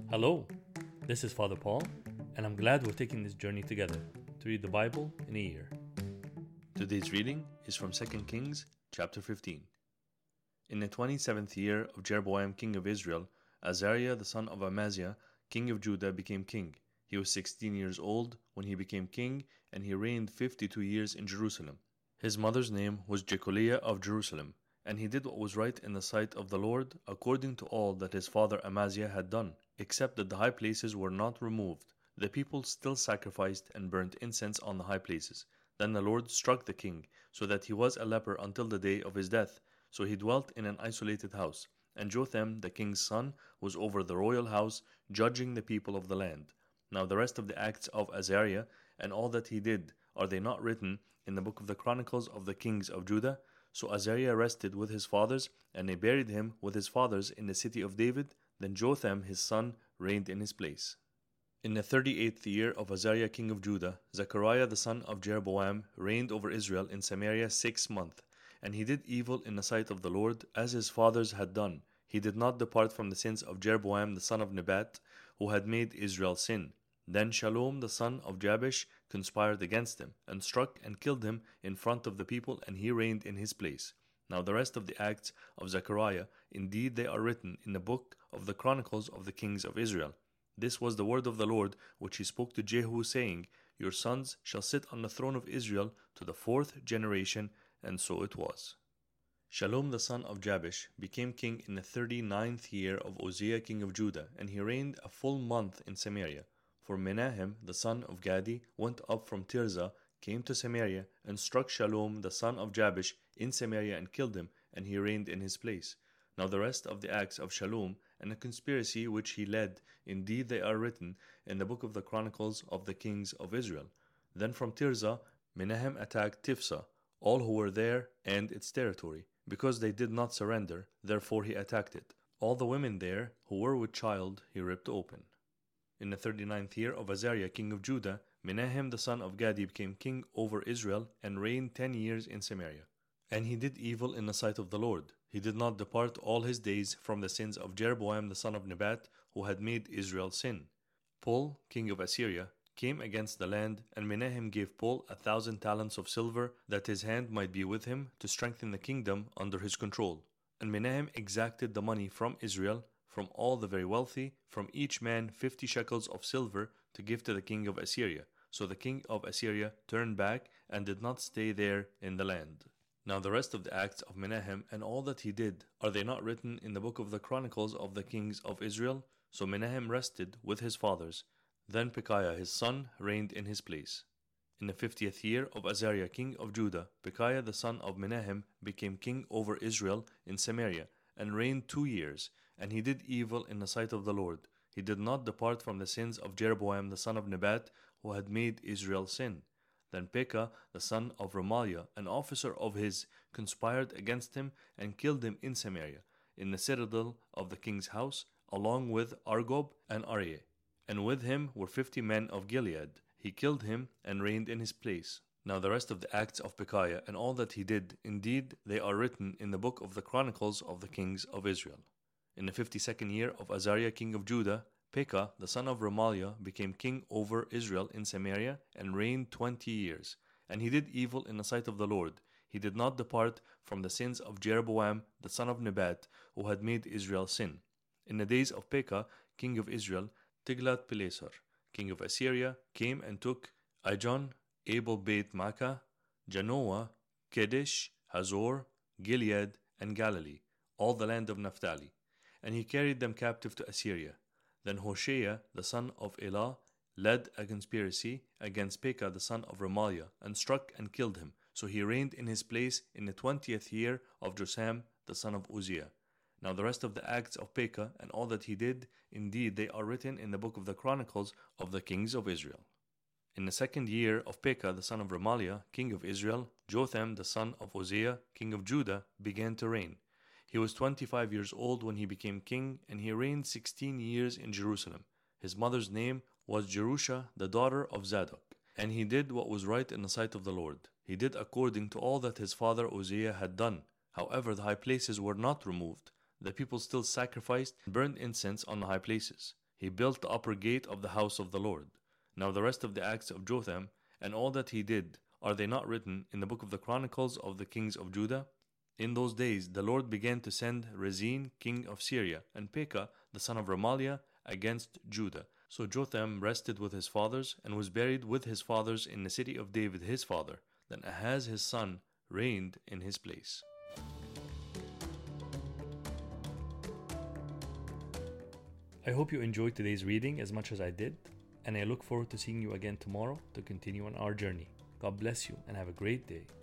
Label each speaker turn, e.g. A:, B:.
A: Hello, this is Father Paul, and I'm glad we're taking this journey together to read the Bible in a year. Today's reading is from 2 Kings chapter 15. In the 27th year of Jeroboam king of Israel, Azariah the son of Amaziah king of Judah became king. He was 16 years old when he became king, and he reigned 52 years in Jerusalem. His mother's name was Jecoliah of Jerusalem, and he did what was right in the sight of the Lord, according to all that his father Amaziah had done, except that the high places were not removed. The people still sacrificed and burnt incense on the high places. Then the Lord struck the king, so that he was a leper until the day of his death. So he dwelt in an isolated house. And Jotham, the king's son, was over the royal house, judging the people of the land. Now the rest of the acts of Azariah, and all that he did, are they not written in the book of the Chronicles of the kings of Judah? So Azariah rested with his fathers, and they buried him with his fathers in the city of David. Then Jotham his son reigned in his place. In the 38th year of Azariah king of Judah, Zechariah the son of Jeroboam reigned over Israel in Samaria 6 months. And he did evil in the sight of the Lord, as his fathers had done. He did not depart from the sins of Jeroboam the son of Nebat, who had made Israel sin. Then Shallum the son of Jabesh conspired against him, and struck and killed him in front of the people, and he reigned in his place. Now the rest of the acts of Zechariah, indeed they are written in the book of the Chronicles of the kings of Israel. This was the word of the Lord, which he spoke to Jehu, saying, Your sons shall sit on the throne of Israel to the 4th generation, and so it was. Shallum the son of Jabesh became king in the 39th year of Uzziah king of Judah, and he reigned a full month in Samaria. For Menahem the son of Gadi went up from Tirzah, came to Samaria, and struck Shallum the son of Jabesh in Samaria and killed him, and he reigned in his place. Now the rest of the acts of Shallum, and the conspiracy which he led, indeed they are written in the book of the Chronicles of the kings of Israel. Then from Tirzah Menahem attacked Tifsah, all who were there and its territory, because they did not surrender, therefore he attacked it. All the women there who were with child he ripped open. In the 39th year of Azariah king of Judah, Menahem the son of Gadi became king over Israel, and reigned 10 years in Samaria. And he did evil in the sight of the Lord. He did not depart all his days from the sins of Jeroboam the son of Nebat, who had made Israel sin. Pul, king of Assyria, came against the land, and Menahem gave Pul 1,000 talents of silver, that his hand might be with him, to strengthen the kingdom under his control. And Menahem exacted the money from Israel, from all the very wealthy, from each man 50 shekels of silver, to give to the king of Assyria. So the king of Assyria turned back, and did not stay there in the land. Now the rest of the acts of Menahem, and all that he did, are they not written in the book of the Chronicles of the kings of Israel? So Menahem rested with his fathers. Then Pekahiah his son reigned in his place. In the 50th year of Azariah king of Judah, Pekahiah the son of Menahem became king over Israel in Samaria, and reigned 2 years. And he did evil in the sight of the Lord. He did not depart from the sins of Jeroboam the son of Nebat, who had made Israel sin. Then Pekah the son of Remaliah, an officer of his, conspired against him, and killed him in Samaria, in the citadel of the king's house, along with Argob and Aryeh. And with him were 50 men of Gilead. He killed him, and reigned in his place. Now the rest of the acts of Pekahiah, and all that he did, indeed they are written in the book of the Chronicles of the kings of Israel. In the 52nd year of Azariah king of Judah, Pekah the son of Remaliah became king over Israel in Samaria, and reigned 20 years. And he did evil in the sight of the Lord. He did not depart from the sins of Jeroboam the son of Nebat, who had made Israel sin. In the days of Pekah king of Israel, Tiglath-Pileser king of Assyria came and took Ijon, Abel Beit Makkah, Janoah, Kedesh, Hazor, Gilead, and Galilee, all the land of Naphtali. And he carried them captive to Assyria. Then Hoshea the son of Elah led a conspiracy against Pekah the son of Remaliah, and struck and killed him. So he reigned in his place in the 20th year of Jotham the son of Uzziah. Now the rest of the acts of Pekah, and all that he did, indeed they are written in the book of the Chronicles of the kings of Israel. In the 2nd year of Pekah the son of Remaliah, king of Israel, Jotham the son of Uzziah, king of Judah, began to reign. He was 25 years old when he became king, and he reigned 16 years in Jerusalem. His mother's name was Jerusha, the daughter of Zadok. And he did what was right in the sight of the Lord. He did according to all that his father Uzziah had done. However, the high places were not removed. The people still sacrificed and burned incense on the high places. He built the upper gate of the house of the Lord. Now the rest of the acts of Jotham, and all that he did, are they not written in the book of the Chronicles of the kings of Judah? In those days the Lord began to send Rezin, king of Syria, and Pekah, the son of Remaliah, against Judah. So Jotham rested with his fathers, and was buried with his fathers in the city of David his father. Then Ahaz his son reigned in his place. I hope you enjoyed today's reading as much as I did, and I look forward to seeing you again tomorrow to continue on our journey. God bless you and have a great day.